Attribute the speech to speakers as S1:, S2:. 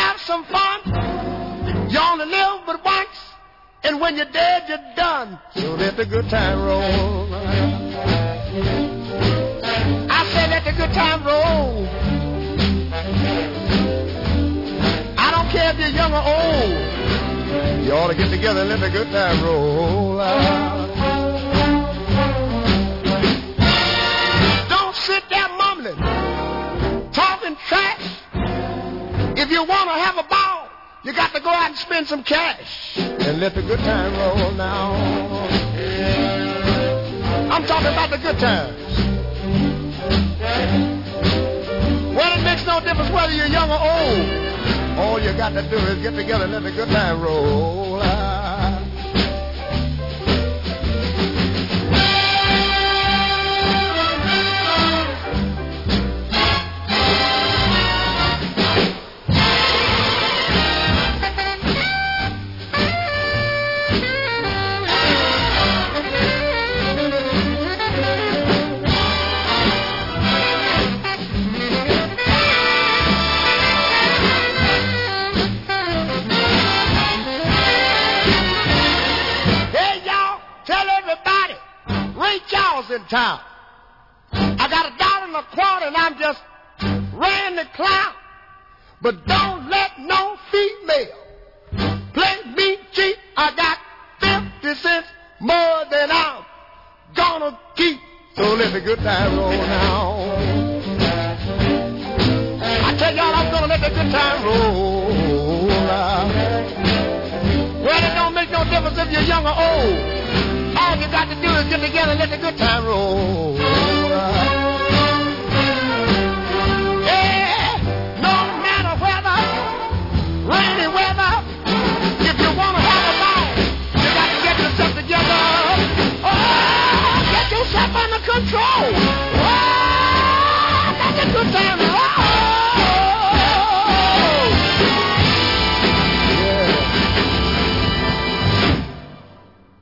S1: have some fun. You only live but once, and when you're dead, you're done. So let the good time roll. I say let the good time roll. I don't care if you're young or old. You ought to get together and let the good time roll. Don't sit there mumbling, talking trash. If you want to have a ball, you got to go out and spend some cash and let the good time roll now. I'm talking about the good times. Well, it makes no difference whether you're young or old. All you got to do is get together and let the good time roll. In town. I got $1.25 and I'm just ran the clown. But don't let no female play me cheap. I got 50 cents more than I'm gonna keep. So let the good time roll now. I tell y'all I'm gonna let the good time roll now. Well, it don't make no difference if you're young or old. All you got to do is get together and let the good time roll. Yeah, no matter weather, rainy weather, if you want to have a ball, you got to get yourself together. Oh, get yourself under control. Oh, let the good time roll.